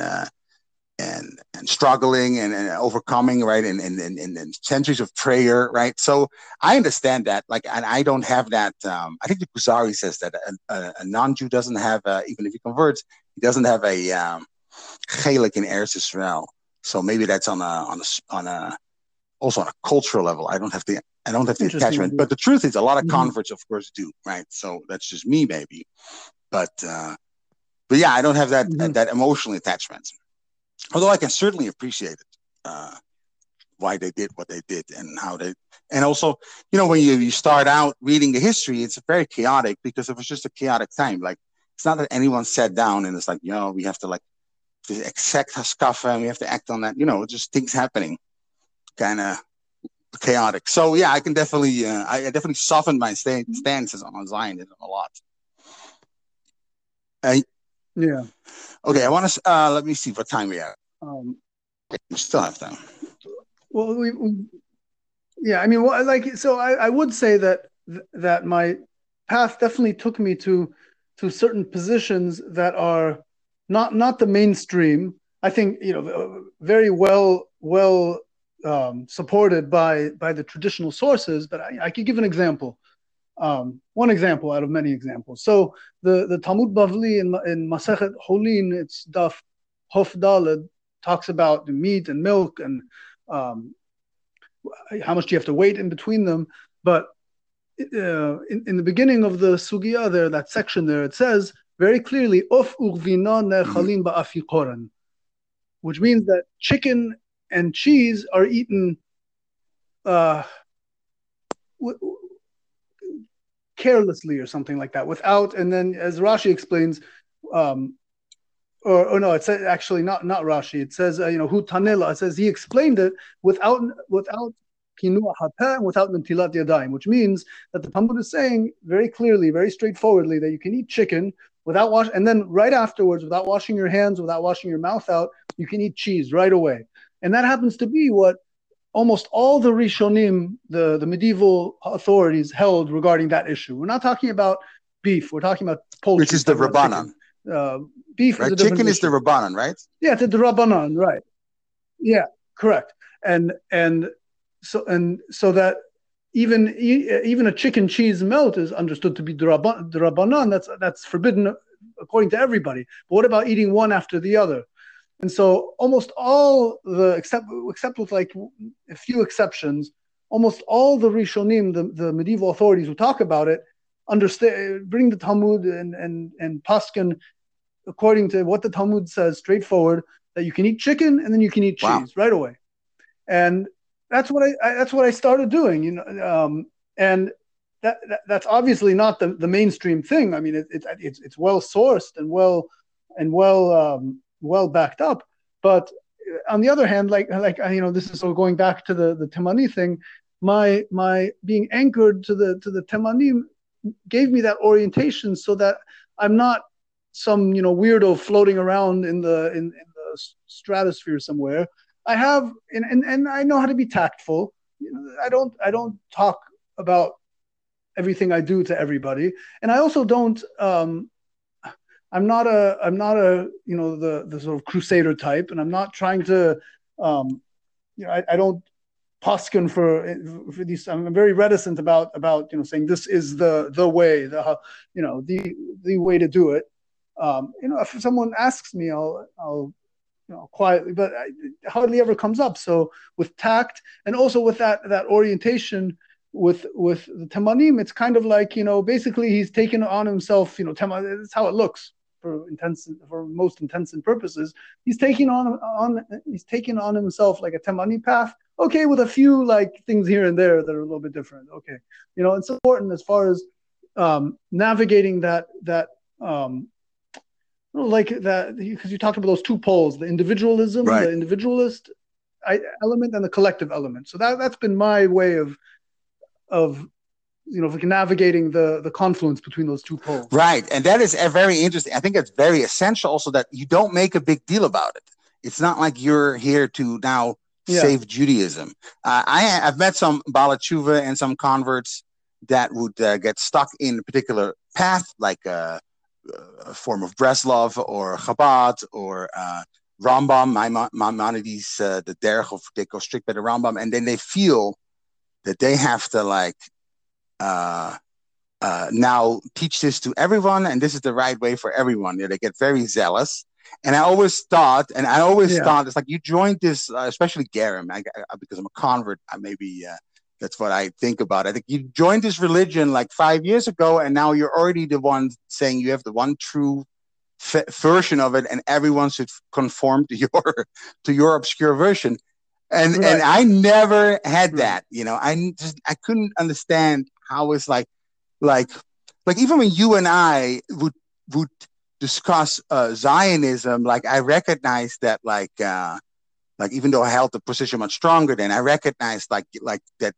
and struggling and overcoming, right? And centuries of prayer, right? So I understand that, like, and I don't have that. I think the Kuzari says that a non-Jew doesn't have, even if he converts, he doesn't have a chelik in Eretz Israel. So maybe that's on a also on a cultural level. I don't have the Interesting attachment, idea. but the truth is, a lot of Mm-hmm. converts, of course, do, right? So that's just me, maybe, but yeah, I don't have that Mm-hmm. that emotional attachment. Although I can certainly appreciate it, why they did what they did and how they, and also, when you start out reading the history, it's very chaotic because it was just a chaotic time. Like, it's not that anyone sat down and it's like, we have to like to accept Haskafa and we have to act on that. Just things happening, kind of chaotic. So yeah, I can definitely, I definitely softened my stances on Zionism a lot. Yeah. Okay, Yeah. I want to. Let me see what time we have. Um, We still have time. well, yeah. I mean, well, like, so I would say that my path definitely took me to certain positions that are not the mainstream. I think very well supported by the traditional sources. But I could give an example. One example out of many examples. So the Talmud Bavli in Masechet Holin, it's Daf Hof Daled, talks about the meat and milk and how much do you have to wait in between them. But in the beginning of the Sugya there, that section there, it says very clearly, Of urvina nechalin ba'afikoran, which means that chicken and cheese are eaten uh, carelessly or something like that, without. And then, as Rashi explains, um, or no, it says actually not Rashi. It says hu tanela. It says he explained it without kinua hapeh, without netilat yadayim, which means that the Talmud is saying very clearly, very straightforwardly, that you can eat chicken without wash, and then right afterwards, without washing your hands, without washing your mouth out, you can eat cheese right away. And that happens to be what almost all the Rishonim, the medieval authorities, held regarding that issue. We're not talking about beef. We're talking about poultry. Which is the Rabbanan. Beef right? is a different Chicken issue. Is the Rabbanan, right? Yeah, the Rabbanan, right? Yeah, correct. And so that even a chicken cheese melt is understood to be the Rabbanan. That's forbidden according to everybody. But what about eating one after the other? And so almost all except with like a few exceptions, almost all the Rishonim, the medieval authorities who talk about it, understand, bring the Talmud and Paskin according to what the Talmud says, straightforward, that you can eat chicken and then you can eat cheese right away. And that's what I started doing, and that's obviously not the mainstream thing. I mean, it's well sourced and well backed up. But on the other hand, like this is so going back to the Temani thing. My being anchored to the Temani gave me that orientation, so that I'm not some weirdo floating around in the stratosphere somewhere. I have and I know how to be tactful. I don't talk about everything I do to everybody, and I also don't. I'm not a the sort of crusader type, and I'm not trying to I don't poskin for these. I'm very reticent about saying this is the way, the way to do it. If someone asks me, I'll quietly, but it hardly ever comes up. So with tact and also with that orientation with the Temanim, it's kind of like, basically he's taken on himself, that's how it looks for most intents and purposes. He's taking on himself like a Temani path. Okay, with a few like things here and there that are a little bit different. Okay, it's important as far as navigating that like that, because you talked about those two poles, the individualism, right, the individualist element, and the collective element. So that's been my way of navigating the confluence between those two poles. Right, and that is very interesting. I think it's very essential also that you don't make a big deal about it. It's not like you're here to now save Judaism. I've met some Baalei Teshuva and some converts that would get stuck in a particular path, like a form of Breslov or Chabad or Rambam, Maimonides, the Derech of, they go strict by the Rambam, and then they feel that they have to now teach this to everyone, and this is the right way for everyone. They get very zealous. And I always thought it's like you joined this, especially Gerim, because I'm a convert, that's what I think about. I think you joined this religion like 5 years ago, and now you're already the one saying you have the one true version of it, and everyone should conform to your obscure version. And I never had that. I couldn't understand how it's like even when you and I would discuss Zionism, like I recognized that like even though I held the position much stronger than I recognized it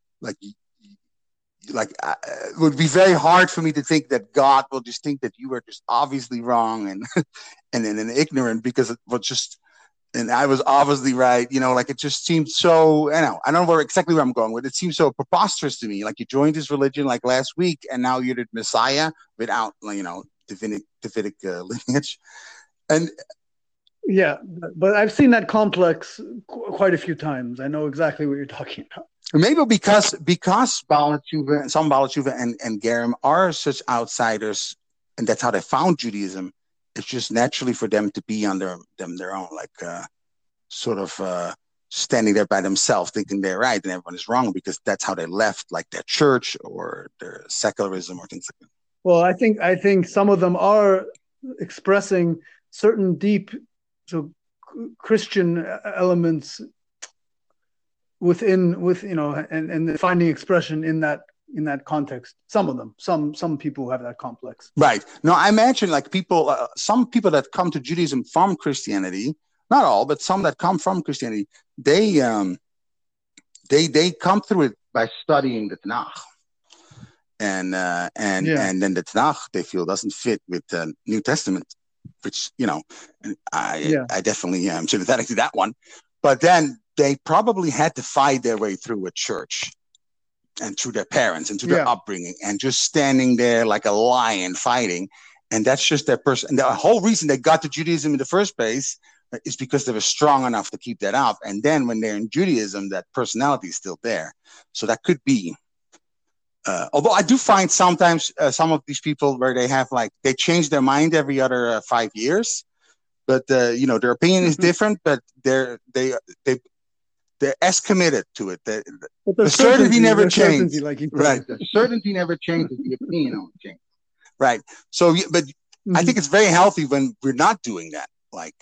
would be very hard for me to think that God will just think that you were just obviously wrong and ignorant because it was just, and I was obviously right. It just seemed so, I don't know exactly where I'm going with it. It seems so preposterous to me. Like you joined this religion like last week and now you're the Messiah without, Davidic lineage. And yeah, but I've seen that complex quite a few times. I know exactly what you're talking about. Maybe because Baalei Teshuva, some Baalei Teshuva and Gerim are such outsiders, and that's how they found Judaism. It's just naturally for them to be on their own, standing there by themselves, thinking they're right and everyone is wrong, because that's how they left, like their church or their secularism or things like that. Well, I think some of them are expressing certain deep Christian elements and finding expression in that context. Some of them, some people have that complex. Right. No, I imagine some people that come to Judaism from Christianity, not all, but some that come from Christianity, they come through it by studying the Tanakh. And then the Tanakh they feel doesn't fit with the New Testament, which, and I definitely am sympathetic to that one. But then they probably had to fight their way through a church and through their parents and through their upbringing and just standing there like a lion fighting. And that's just their person. And the whole reason they got to Judaism in the first place is because they were strong enough to keep that up. And then when they're in Judaism, that personality is still there. So that could be. Although I do find sometimes some of these people where they have they change their mind every other 5 years. But their opinion is different, but they're as committed to it. The certainty never changes. Right. The certainty never changes. The opinion only changes. Right. So, but I think it's very healthy when we're not doing that.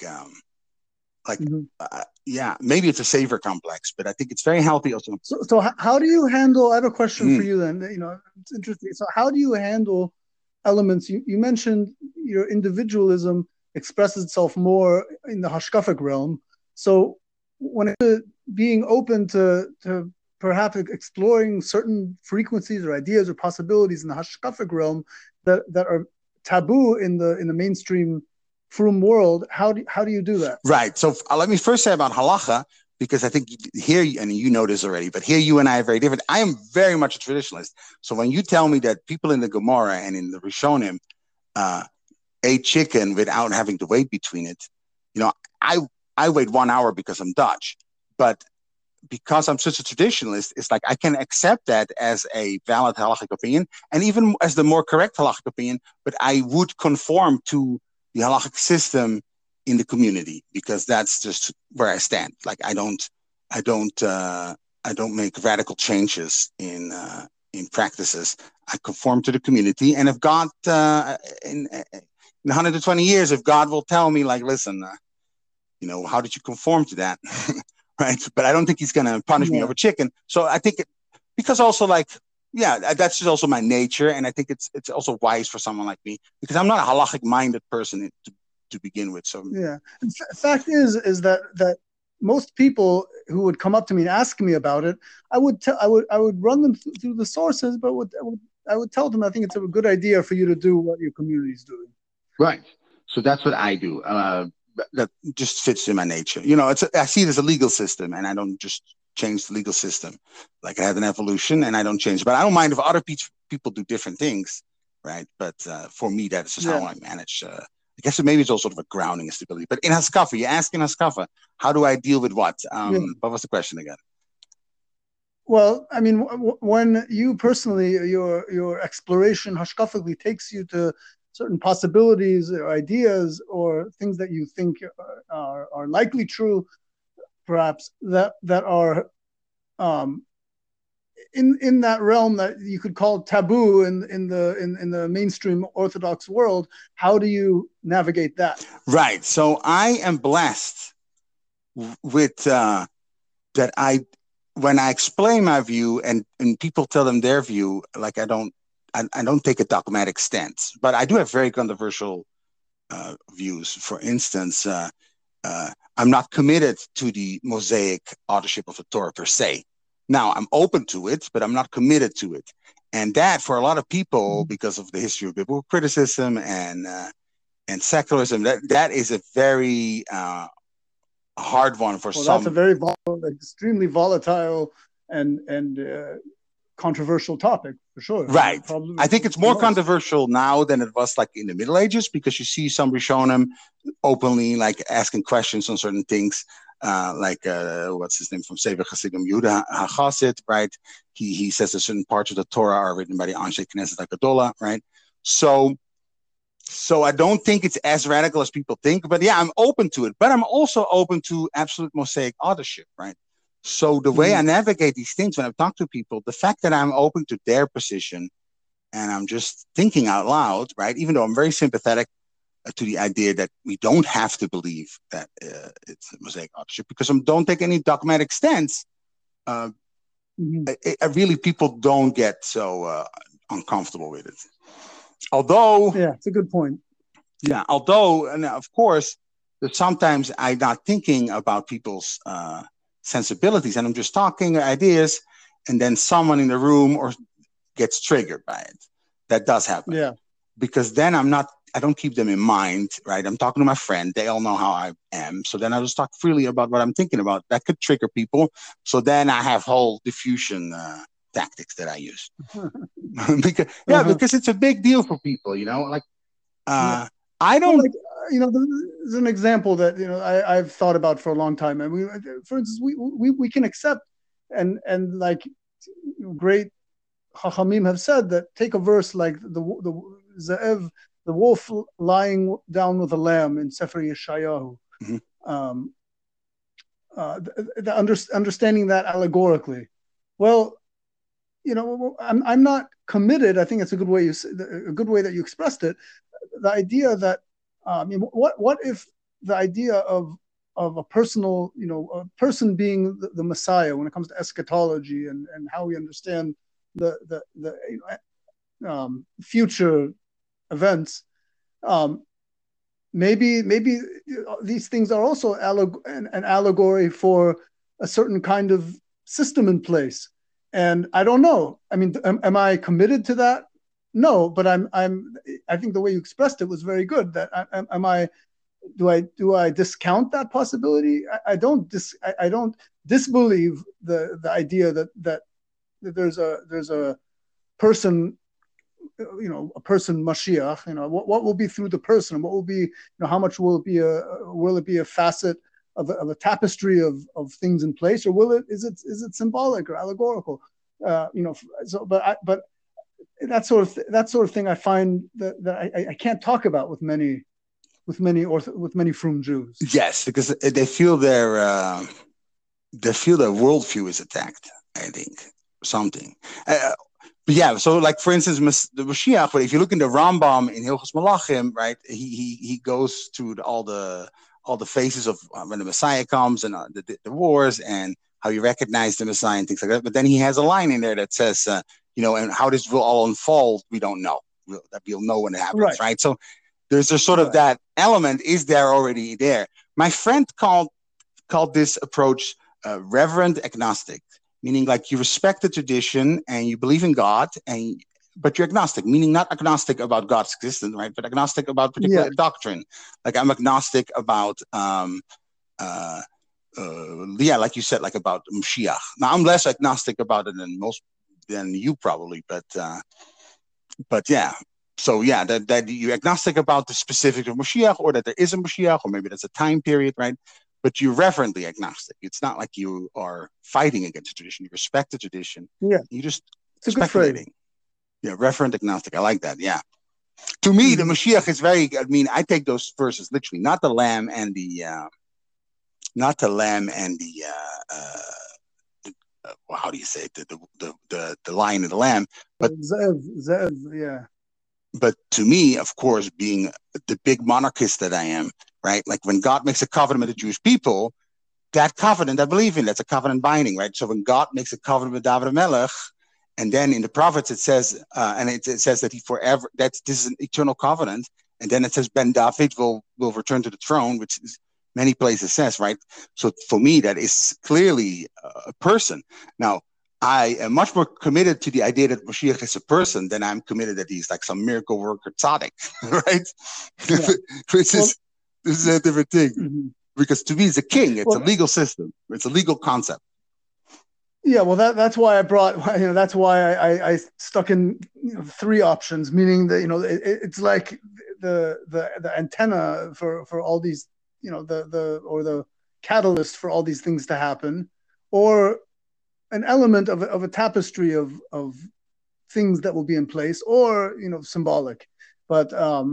Maybe it's a savior complex, but I think it's very healthy also. So how do you handle? I have a question for you. Then it's interesting. So how do you handle elements? You mentioned your individualism expresses itself more in the hashkafic realm. So when it's being open to perhaps exploring certain frequencies or ideas or possibilities in the hashkafic realm that are taboo in the mainstream frum world, how do you do that? Right. So let me first say about halacha, because I think here, and you know this already, but here you and I are very different. I am very much a traditionalist. So when you tell me that people in the Gemara and in the Rishonim ate chicken without having to wait between it, you know, I I wait 1 hour because I'm Dutch, but because I'm such a traditionalist, it's like I can accept that as a valid halachic opinion, and even as the more correct halachic opinion. But I would conform to the halachic system in the community because that's just where I stand. Like I don't, I don't make radical changes in practices. I conform to the community, and if God in 120 years, if God will tell me, like, listen, how did you conform to that? Right. But I don't think he's going to punish me Yeah. over chicken. So I think because also like, yeah, that's just also my nature. And I think it's also wise for someone like me because I'm not a halachic minded person to begin with. So Yeah. Fact is that most people who would come up to me and ask me about it, I would run them through the sources, but I would tell them I think it's a good idea for you to do what your community is doing. right. So that's what I do. That just fits in my nature. I see it as a legal system, and I don't just change the legal system. Like I had an evolution, and I don't change. But I don't mind if other people do different things, right? But for me, that's just how I manage. I guess maybe it's also sort of a grounding and stability. But in Haskafa, you ask in Haskafa, how do I deal with what? What was the question again? Well, I mean, when you personally, your exploration hashkafically takes you to certain possibilities or ideas or things that you think are likely true, perhaps that are in that realm that you could call taboo in the mainstream Orthodox world. How do you navigate that? Right. So I am blessed with that. When I explain my view and people tell them their view, like I don't take a dogmatic stance, but I do have very controversial views. For instance, I'm not committed to the Mosaic authorship of the Torah per se. Now, I'm open to it, but I'm not committed to it. And that, for a lot of people, because of the history of biblical criticism and secularism, that is a very hard one for some. That's a very extremely volatile and controversial topic for sure. Right. I think it's more controversial now than it was like in the Middle Ages because you see some Rishonim openly like asking questions on certain things. What's his name from Sefer Hasidim, Yehuda HaChassid, right? He says that certain parts of the Torah are written by the Anshe Knesset HaGadola, right? So I don't think it's as radical as people think, but yeah, I'm open to it. But I'm also open to absolute Mosaic authorship, right? So the way I navigate these things when I talk to people, the fact that I'm open to their position and I'm just thinking out loud, right? Even though I'm very sympathetic to the idea that we don't have to believe that it's Mosaic authorship because I don't take any dogmatic stance. Really, people don't get so uncomfortable with it. Although, yeah, it's a good point. Yeah, although, and of course, sometimes I'm not thinking about people's sensibilities, and I'm just talking ideas, and then someone in the room or gets triggered by it. That does happen. Yeah. Because then I don't keep them in mind, right? I'm talking to my friend. They all know how I am. So then I just talk freely about what I'm thinking about. That could trigger people. So then I have whole diffusion tactics that I use. Because it's a big deal for people, like, I don't. Well, there's an example that I've thought about for a long time, and for instance, we can accept and like great Chachamim have said that take a verse like the Ze'ev, the wolf lying down with a lamb in Sefer Yeshayahu, understanding that allegorically. Well, I'm not committed. I think it's a good way that you expressed it. The idea that what if the idea of a personal, a person being the Messiah when it comes to eschatology and how we understand the future events, maybe these things are also an allegory for a certain kind of system in place. And I don't know. I mean, am I committed to that? No, but I think the way you expressed it was very good. That do I discount that possibility? I don't disbelieve the idea that there's a person a person Mashiach. What will be through the person? What will be, how much will it be a facet of a tapestry of things in place, or is it symbolic or allegorical? But that sort of thing I find that I can't talk about with many frum Jews. Yes, because they feel their worldview is attacked. I think something. But yeah, so like for instance, the Mashiach. But if you look in the Rambam in Hilchos Malachim, right, he goes through all the phases of when the Messiah comes and the wars and how you recognize the Messiah and things like that. But then he has a line in there that says, and how this will all unfold, we don't know. We'll know when it happens, right? So there's a sort of that element is there already there. My friend called this approach reverent agnostic, meaning like you respect the tradition and you believe in God, but you're agnostic, meaning not agnostic about God's existence, right? But agnostic about particular doctrine. Like I'm agnostic about, like you said, like about Mashiach. Now I'm less agnostic about it than you probably, but yeah. So yeah, that you're agnostic about the specifics of Mashiach, or that there is a Mashiach, or maybe that's a time period, right? But you're reverently agnostic. It's not like you are fighting against the tradition. You respect the tradition. Yeah. You just speculating. Yeah, reverent agnostic. I like that. Yeah. To me, the Mashiach is I take those verses literally, not the lamb and the how do you say it? The lion and the lamb, but Zev, yeah. But to me, of course, being the big monarchist that I am, right? Like when God makes a covenant with the Jewish people, that covenant I believe in, that's a covenant binding, right? So when God makes a covenant with David Melech, and then in the prophets it says, it says that he forever, this is an eternal covenant, and then it says Ben David will return to the throne, which is many places says, right? So for me, that is clearly a person. Now, I am much more committed to the idea that Mashiach is a person than I'm committed that he's like some miracle worker tzaddik, right? Yeah. This is a different thing. Mm-hmm. Because to me, it's a king. It's a legal system. It's a legal concept. Yeah, well, that's why I brought. That's why I stuck in three options, meaning that it's like the antenna for all these, the catalyst for all these things to happen, or an element of a tapestry of things that will be in place, or symbolic. But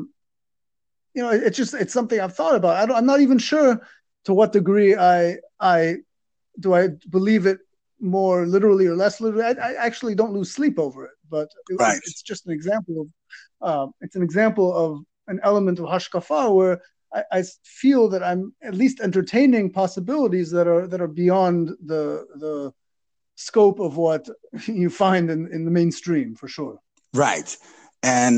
it's something I've thought about. I'm not even sure to what degree I believe it more literally or less literally. I actually don't lose sleep over it, but it's just an example of an element of hashkafa where I feel that I'm at least entertaining possibilities that are beyond the scope of what you find in the mainstream, for sure. Right. And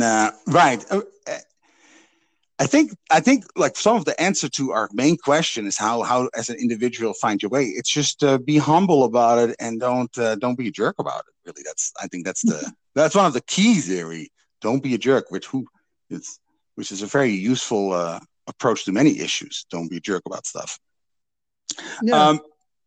I think like some of the answer to our main question is how as an individual find your way. It's just be humble about it and don't be a jerk about it. Really, that's one of the keys there. Don't be a jerk, which is a very useful approach to many issues. Don't be a jerk about stuff. Yeah.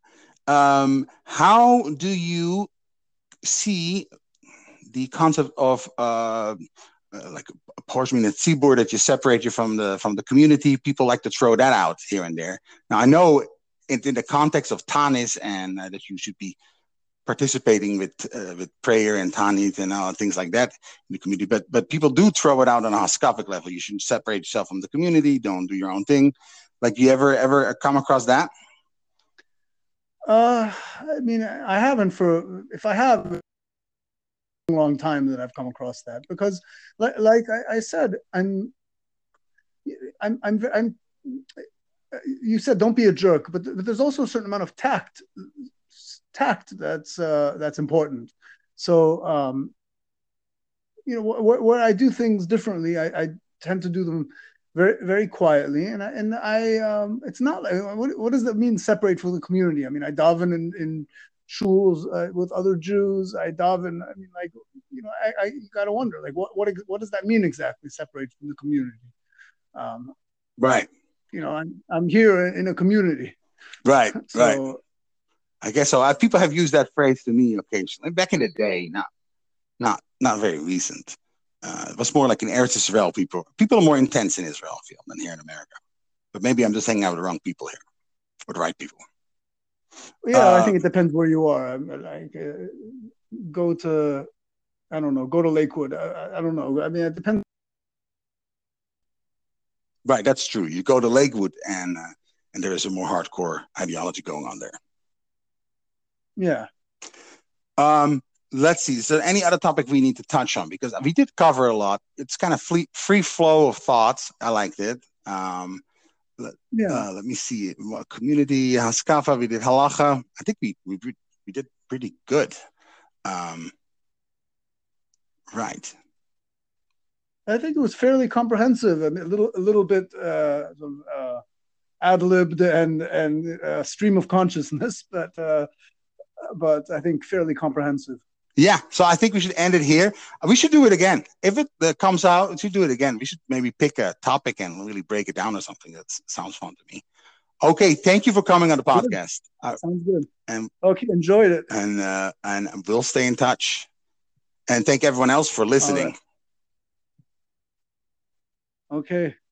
How do you see the concept of like portion in Tzibur that you separate you from the community? People like to throw that out here and there. Now I know in the context of Tanis and that you should be participating with prayer and Tanit and things like that in the community, but people do throw it out on a haskafic level. You should separate yourself from the community. Don't do your own thing. Like, you ever come across that? I mean, I haven't. If I have, a long time that I've come across that, because, like I said, I'm. You said don't be a jerk, but there's also a certain amount of tact that's important. So, where I do things differently, I tend to do them very, very quietly, and I it's not like, what does that mean, separate from the community? I mean, I daven in shuls with other Jews. I daven. I mean, like, I gotta wonder, like, what does that mean exactly? Separate from the community. Right. I'm here in a community. Right. So, right. I guess so. People have used that phrase to me occasionally, back in the day, not very recent. It was more like in Eretz Israel. People are more intense in Israel, I feel, than here in America. But maybe I'm just hanging out with the wrong people here, with the right people. Yeah, I think it depends where you are. Go to, I don't know, go to Lakewood. I don't know. I mean, it depends. Right, that's true. You go to Lakewood, and there is a more hardcore ideology going on there. Yeah. Let's see. Is there any other topic we need to touch on? Because we did cover a lot. It's kind of free flow of thoughts. I liked it. Let me see. Community, Haskafa, we did Halacha. I think we did pretty good. Right. I think it was fairly comprehensive. I mean, a little bit ad-libbed and stream of consciousness, but I think fairly comprehensive. Yeah, so I think we should end it here. We should do it again. If it comes out, we should do it again. We should maybe pick a topic and really break it down or something. That sounds fun to me. Okay, thank you for coming on the podcast. Sounds good. Okay, enjoyed it. And we'll stay in touch. And thank everyone else for listening. Right. Okay.